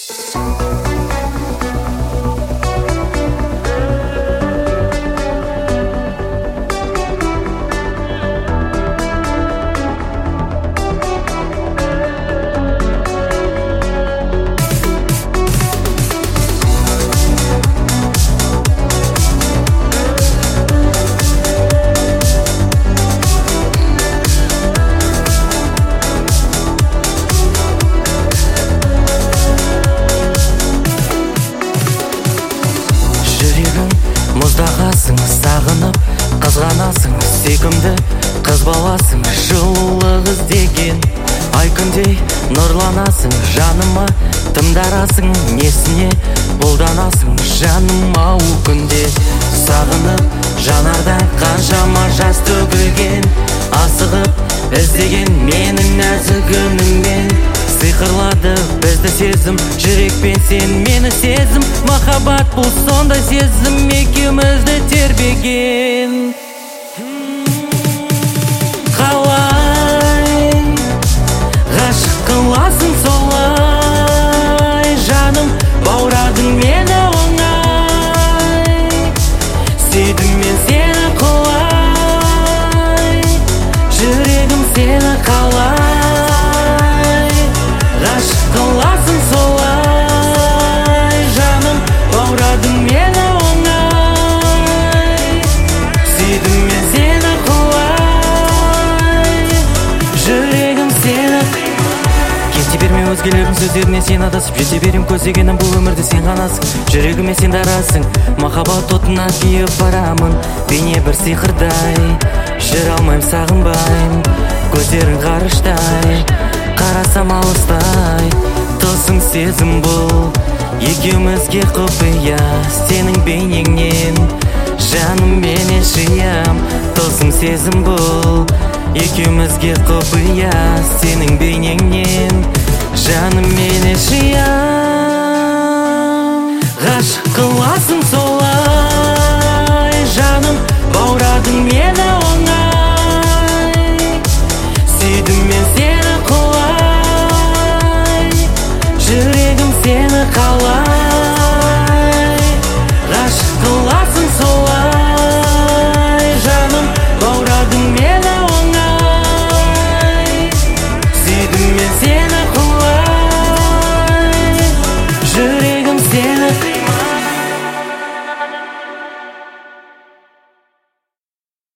Мұздағасың, сағынып, қызғанасың, сүйкімді қыз баласың, жылулық іздеген ай күндей нұрланасың, жаныма тымдарасың, несіне бұлданасың, жаным ау күнде сағынып, жанарда қаншама жас төгілген, асығып іздеген менің нәзік үніңмен сиқырлады бізді сезім, жүрекпен сен мені сезім, махаббат бұл сондай сезім, екеумізді тербеген. Қалай ғашық қыласың солай, жаным бауырадың мені оңай, сүйдім мен сені құлай, жүрегім сені қалай. Ғашық қыласың солай, жаным бауырадың мені оңай, сүйдім мен сені құлай, жүрегім сені. Кете берме өзгелердің сөздеріне, сен адасып жете берем көздегенім, бұл өмірде сен ғанасың, жүрегіме сен дарасың, махаббат отына күйіп барамын, бейне бір сиқырдай, жүре алмайым сағынбайым, көздерің ғарыштай, қарасам алыстай, тылсым сезім бұл, екеумізге құпия, сенің бейнеңнен жаным менен жиям, тылсым сезім бұл, екеумізге құпия, сенің бейнеңнен жаным менен жиям.